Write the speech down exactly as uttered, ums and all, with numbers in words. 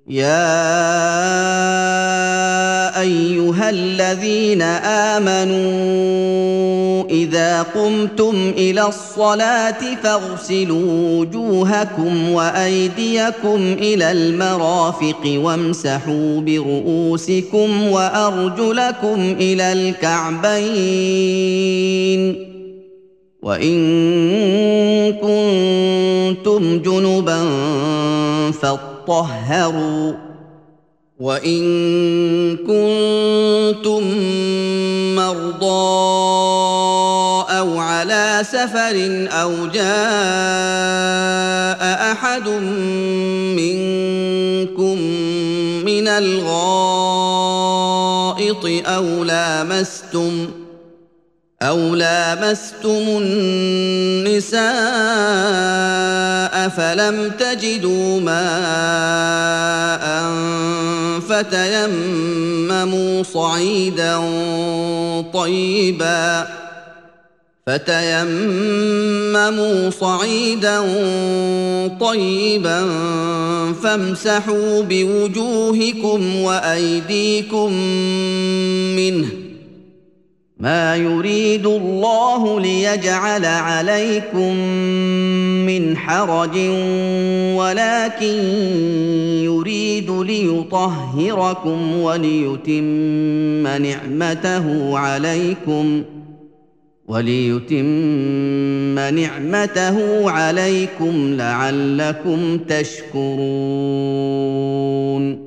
يا ايها الذين امنوا اذا قمتم الى الصلاه فاغسلوا وجوهكم وايديكم الى المرافق وامسحوا برؤوسكم وارجلكم الى الكعبين وان كنتم جنبا فاطهروا وان كنتم مرضى او على سفر او جاء احد منكم من الغائط او لامستم أو لامستم النساء فلم تجدوا ماء فتيمموا صعيدا طيبا فتيمموا صعيدا طيبا فامسحوا بوجوهكم وأيديكم منه ما يريد الله ليجعل عليكم من حرج ولكن يريد ليطهركم وليتم نعمته عليكم وليتم نعمته عليكم لعلكم تشكرون